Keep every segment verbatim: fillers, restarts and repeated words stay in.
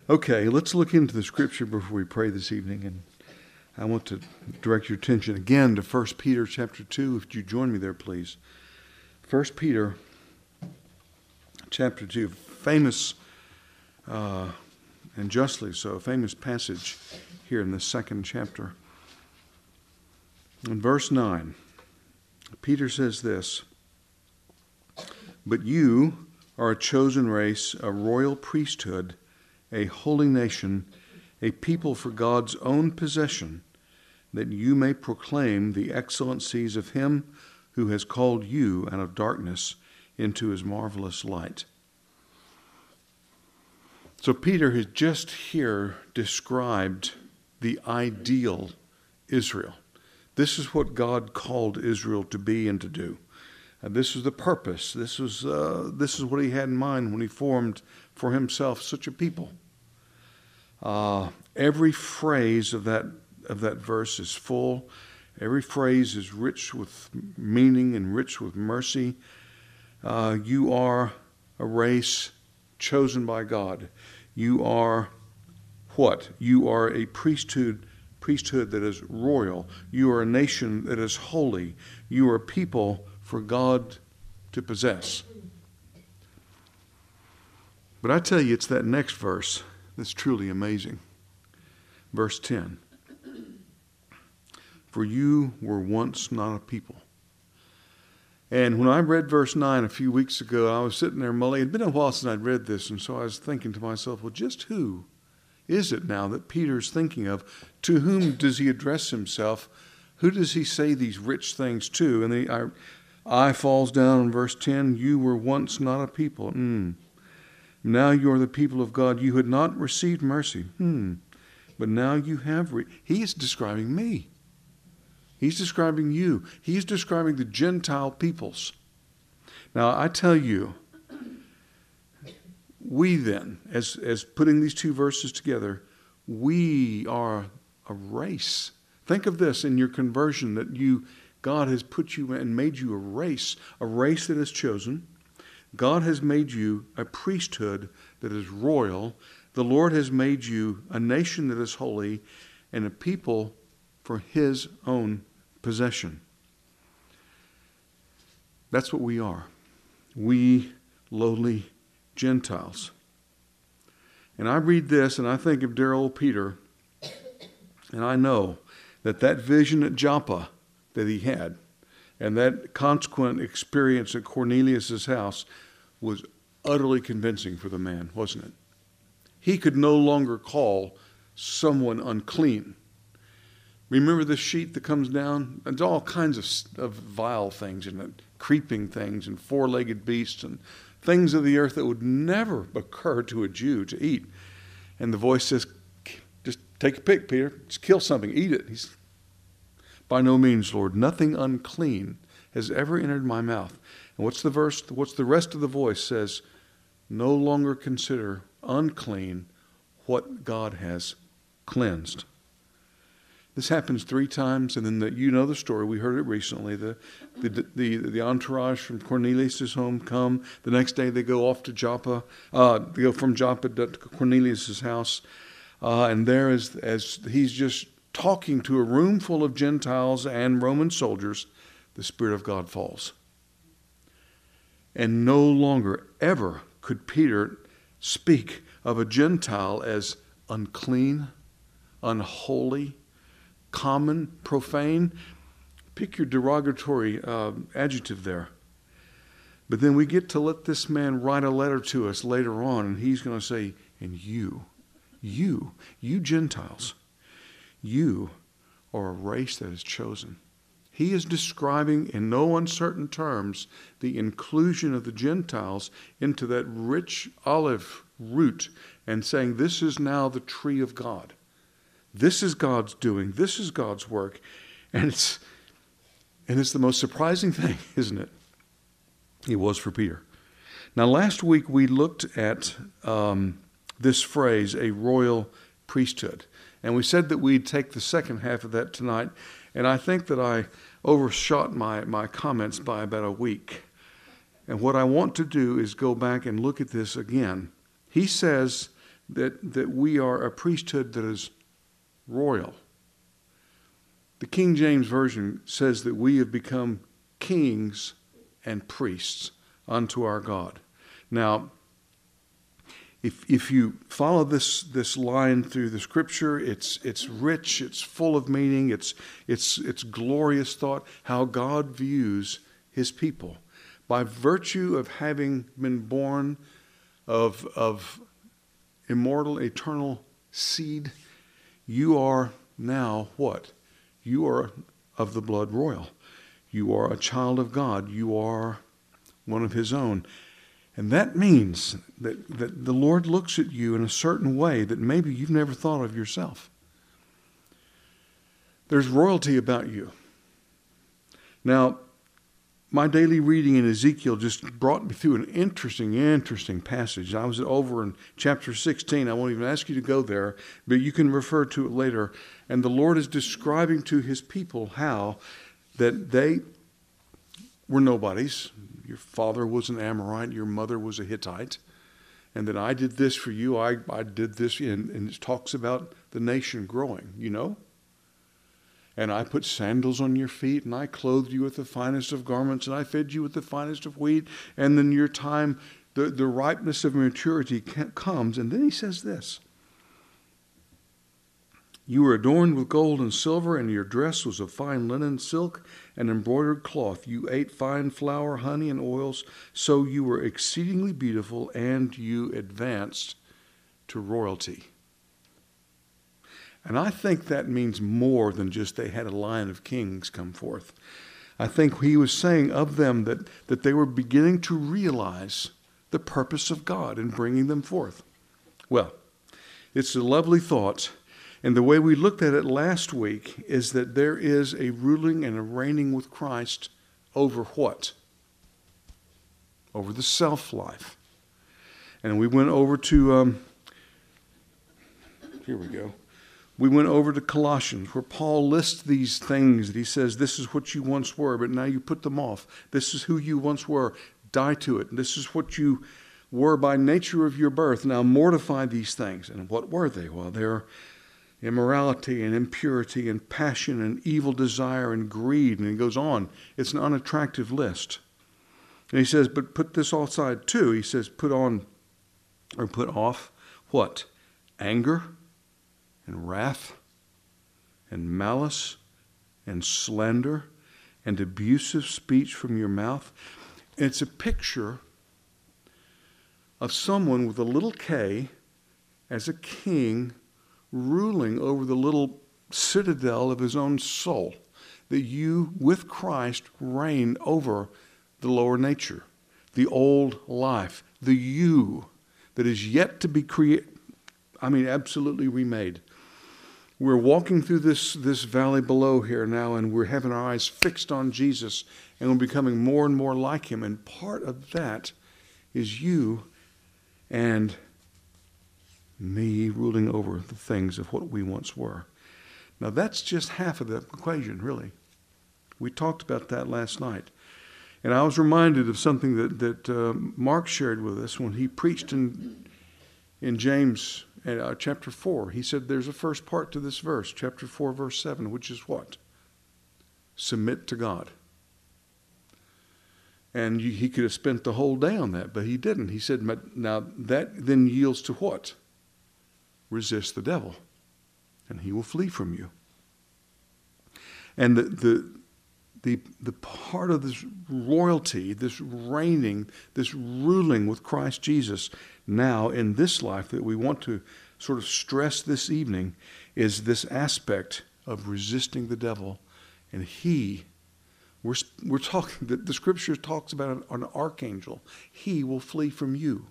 Okay, let's look into the scripture before we pray this evening. And I want to direct your attention again to First Peter chapter two. If you join me there, please. First Peter chapter two, famous, uh, and justly so, a famous passage here in the second chapter. In verse nine, Peter says this, "But you are a chosen race, a royal priesthood, a holy nation, a people for God's own possession, that you may proclaim the excellencies of him who has called you out of darkness into his marvelous light." So Peter has just here described the ideal Israel. This is what God called Israel to be and to do. And this was the purpose. This was uh, this is what he had in mind when he formed for himself such a people. Uh, every phrase of that of that verse is full. Every phrase is rich with meaning and rich with mercy. Uh, you are a race chosen by God. You are what? You are a priesthood, priesthood that is royal. You are a nation that is holy. You are a people for God to possess. But I tell you, it's that next verse that's truly amazing. Verse ten. "For you were once not a people." And when I read verse nine a few weeks ago, I was sitting there mulling. It had been a while since I'd read this, and so I was thinking to myself, well, just who is it now that Peter's thinking of? To whom does he address himself? Who does he say these rich things to? And the I, I falls down in verse ten, "You were once not a people. Mm. Now you are the people of God. You had not received mercy. Hmm. But now you have." Re-. He is describing me. He's describing you. He's describing the Gentile peoples. Now, I tell you, we then, as, as putting these two verses together, we are a race. Think of this in your conversion, that you, God has put you and made you a race, a race that is chosen. God has made you a priesthood that is royal. The Lord has made you a nation that is holy and a people for his own possession. That's what we are. We lowly Gentiles. And I read this and I think of dear old Peter, and I know that that vision at Joppa that he had and that consequent experience at Cornelius' house was utterly convincing for the man, wasn't it? He could no longer call someone unclean. Remember the sheet that comes down? There's all kinds of, of vile things in it, creeping things and four-legged beasts and things of the earth that would never occur to a Jew to eat. And the voice says, just take a pick, Peter. Just kill something. Eat it. He's, "By no means, Lord. Nothing unclean has ever entered my mouth." And what's the verse? What's the rest of the voice says? "No longer consider unclean what God has cleansed." This happens three times, and then the, you know the story. We heard it recently. The, the the the entourage from Cornelius' home come. The next day they go off to Joppa. Uh, they go from Joppa to Cornelius' house, uh, and there, as as he's just talking to a room full of Gentiles and Roman soldiers, the Spirit of God falls. And no longer ever could Peter speak of a Gentile as unclean, unholy, common, profane. Pick your derogatory uh, adjective there. But then we get to let this man write a letter to us later on, and he's going to say, "And you, you, you Gentiles, you are a race that is chosen." He is describing in no uncertain terms the inclusion of the Gentiles into that rich olive root and saying, this is now the tree of God. This is God's doing. This is God's work. And it's, and it's the most surprising thing, isn't it? It was for Peter. Now, last week we looked at um, this phrase, a royal priesthood. And we said that we'd take the second half of that tonight. And I think that I overshot my, my comments by about a week. And what I want to do is go back and look at this again. He says that, that we are a priesthood that is royal. The King James Version says that we have become kings and priests unto our God. Now, if if you follow this this line through the Scripture, it's it's rich, it's full of meaning, it's it's it's glorious thought how God views His people. By virtue of having been born of of immortal, eternal seed, you are now what? You are of the blood royal. You are a child of God. You are one of His own. And that means that, that the Lord looks at you in a certain way that maybe you've never thought of yourself. There's royalty about you. Now, my daily reading in Ezekiel just brought me through an interesting, interesting passage. I was over in chapter sixteen. I won't even ask you to go there, but you can refer to it later. And the Lord is describing to His people how that they were nobodies. Your father was an Amorite, your mother was a Hittite, and that I did this for you, I, I did this, and, and it talks about the nation growing, you know? And I put sandals on your feet, and I clothed you with the finest of garments, and I fed you with the finest of wheat, and then your time, the, the ripeness of maturity comes, and then He says this, you were adorned with gold and silver, and your dress was of fine linen, silk, and embroidered cloth. You ate fine flour, honey, and oils, so you were exceedingly beautiful, and you advanced to royalty. And I think that means more than just they had a line of kings come forth. I think He was saying of them that, that they were beginning to realize the purpose of God in bringing them forth. Well, it's a lovely thought. And the way we looked at it last week is that there is a ruling and a reigning with Christ over what? Over the self-life. And we went over to, um, here we go. We went over to Colossians, where Paul lists these things that he says, this is what you once were, but now you put them off. This is who you once were. Die to it. This is what you were by nature of your birth. Now mortify these things. And what were they? Well, they're immorality and impurity and passion and evil desire and greed. And he goes on. It's an unattractive list. And he says, but put this all aside too. He says, put on or put off what? Anger and wrath and malice and slander and abusive speech from your mouth. And it's a picture of someone with a little K as a king ruling over the little citadel of his own soul, that you, with Christ, reign over the lower nature, the old life, the you that is yet to be created, I mean, absolutely remade. We're walking through this, this valley below here now, and we're having our eyes fixed on Jesus, and we're becoming more and more like Him, and part of that is you and me ruling over the things of what we once were. Now that's just half of the equation, really. We talked about that last night. And I was reminded of something that, that uh, Mark shared with us when he preached in, in James uh, chapter four. He said there's a first part to this verse, chapter four, verse seven, which is what? Submit to God. And you, he could have spent the whole day on that, but he didn't. He said, now that then yields to what? Resist the devil, and he will flee from you. And the, the the the part of this royalty, this reigning, this ruling with Christ Jesus now in this life that we want to sort of stress this evening is this aspect of resisting the devil. And he, we're we're talking, the, the Scripture talks about an, an archangel. He will flee from you.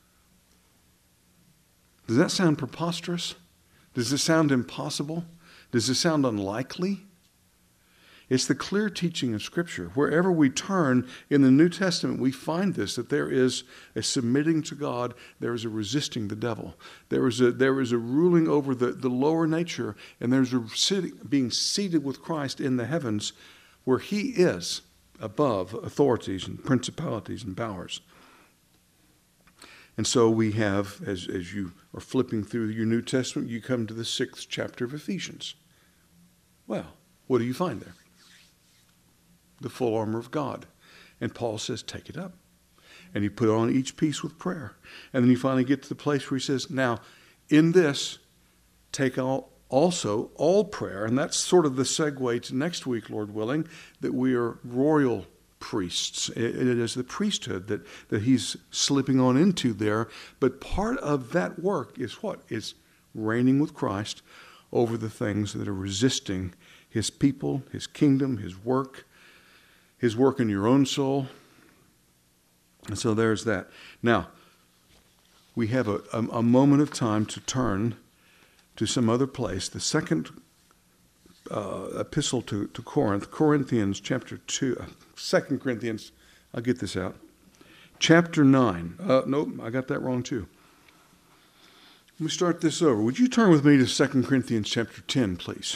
Does that sound preposterous? Does it sound impossible? Does it sound unlikely? It's the clear teaching of Scripture. Wherever we turn in the New Testament, we find this, that there is a submitting to God, there is a resisting the devil. There is a, there is a ruling over the, the lower nature, and there's a sitting, being seated with Christ in the heavens where He is above authorities and principalities and powers. And so we have, as, as you are flipping through your New Testament, you come to the sixth chapter of Ephesians. Well, what do you find there? The full armor of God. And Paul says, take it up. And you put on each piece with prayer. And then you finally get to the place where he says, now, in this, take all, also all prayer. And that's sort of the segue to next week, Lord willing, that we are royal priests. It is the priesthood that, that he's slipping on into there. But part of that work is what? Is reigning with Christ over the things that are resisting his people, his kingdom, his work, his work in your own soul. And so there's that. Now, we have a, a, a moment of time to turn to some other place. The second uh, epistle to, to Corinth, Corinthians chapter two, uh, Second Corinthians, I'll get this out. Chapter nine. Uh, nope, I got that wrong too. Let me start this over. Would you turn with me to Second Corinthians chapter ten, please?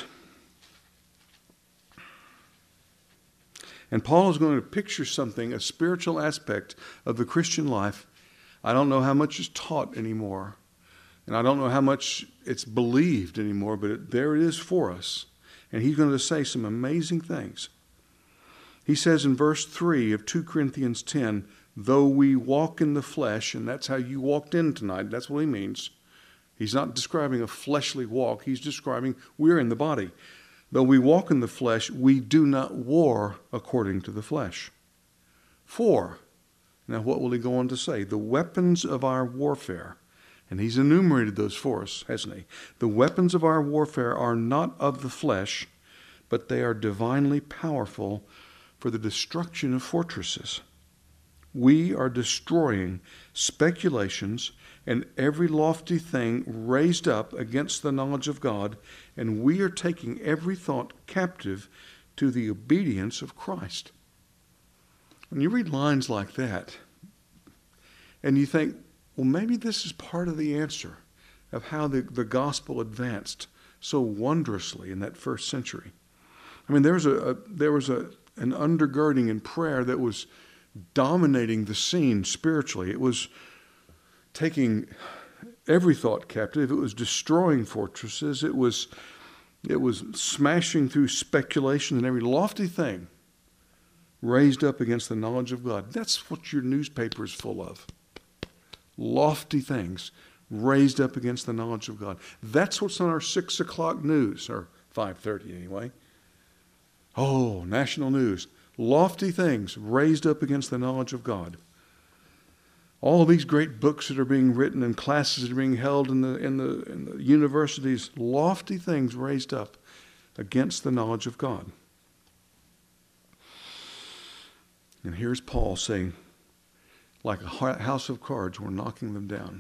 And Paul is going to picture something, a spiritual aspect of the Christian life. I don't know how much is taught anymore. And I don't know how much it's believed anymore, but it, there it is for us. And he's going to say some amazing things. He says in verse three of Second Corinthians ten, though we walk in the flesh, and that's how you walked in tonight, that's what he means. He's not describing a fleshly walk, he's describing we're in the body. Though we walk in the flesh, we do not war according to the flesh. For, now what will he go on to say? The weapons of our warfare, and he's enumerated those for us, hasn't he? The weapons of our warfare are not of the flesh, but they are divinely powerful for the destruction of fortresses. We are destroying speculations and every lofty thing raised up against the knowledge of God, and we are taking every thought captive to the obedience of Christ. When you read lines like that, and you think, well, maybe this is part of the answer of how the, the gospel advanced so wondrously in that first century. I mean, there was, a, a, there was a, an undergirding in prayer that was dominating the scene spiritually. It was taking every thought captive. It was destroying fortresses. It was, it was smashing through speculation and every lofty thing raised up against the knowledge of God. That's what your newspaper is full of. Lofty things raised up against the knowledge of God. That's what's on our six o'clock news, or five thirty anyway. Oh, national news. Lofty things raised up against the knowledge of God. All these great books that are being written and classes that are being held in the, in the, in the universities, lofty things raised up against the knowledge of God. And here's Paul saying, like a house of cards, we're knocking them down.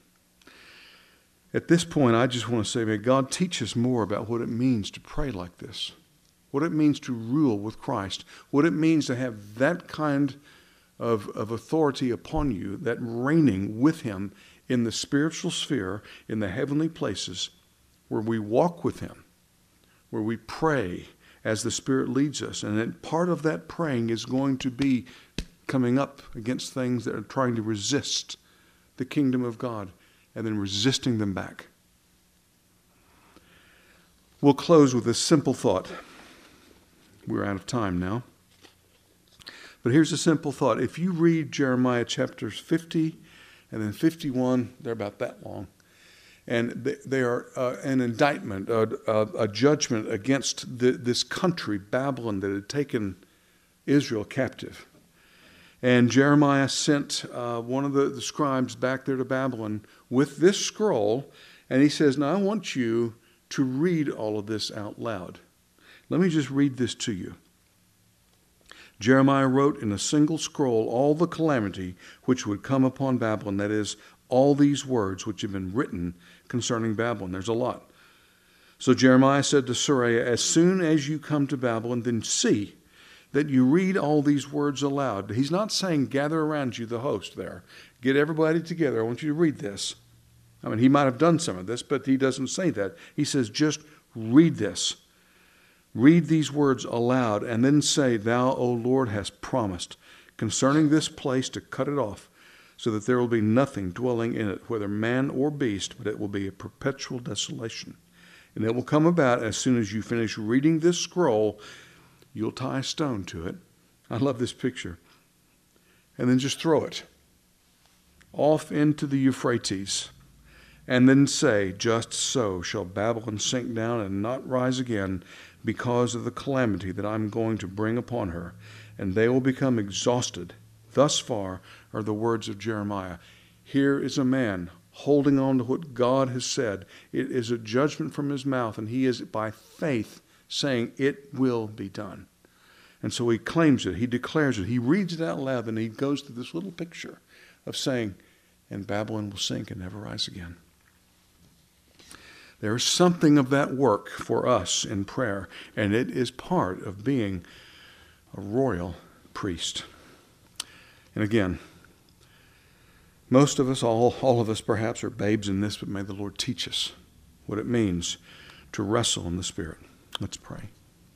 At this point, I just want to say, may God teach us more about what it means to pray like this, what it means to rule with Christ, what it means to have that kind of, of authority upon you, that reigning with him in the spiritual sphere, in the heavenly places, where we walk with him, where we pray as the Spirit leads us. And that part of that praying is going to be coming up against things that are trying to resist the kingdom of God and then resisting them back. We'll close with a simple thought. We're out of time now. But here's a simple thought. If you read Jeremiah chapters fifty and then fifty-one, they're about that long. And they, they are uh, an indictment, a, a, a judgment against the, this country, Babylon, that had taken Israel captive. And Jeremiah sent uh, one of the, the scribes back there to Babylon with this scroll. And he says, now I want you to read all of this out loud. Let me just read this to you. Jeremiah wrote in a single scroll all the calamity which would come upon Babylon, that is, all these words which have been written concerning Babylon. There's a lot. So Jeremiah said to Seraiah, as soon as you come to Babylon, then see that you read all these words aloud. He's not saying gather around you, the host there. Get everybody together. I want you to read this. I mean, he might have done some of this, but he doesn't say that. He says, just read this. Read these words aloud, and then say, thou, O Lord, hast promised concerning this place to cut it off, so that there will be nothing dwelling in it, whether man or beast, but it will be a perpetual desolation. And it will come about as soon as you finish reading this scroll, you'll tie a stone to it. I love this picture. And then just throw it off into the Euphrates. And then say, just so shall Babylon sink down and not rise again because of the calamity that I'm going to bring upon her. And they will become exhausted. Thus far are the words of Jeremiah. Here is a man holding on to what God has said. It is a judgment from his mouth, and he is by faith saying it will be done. And so he claims it, he declares it, he reads it out loud, and he goes to this little picture of saying, and Babylon will sink and never rise again. There is something of that work for us in prayer, and it is part of being a royal priest. And again, most of us, all, all of us perhaps, are babes in this, but may the Lord teach us what it means to wrestle in the Spirit. Let's pray.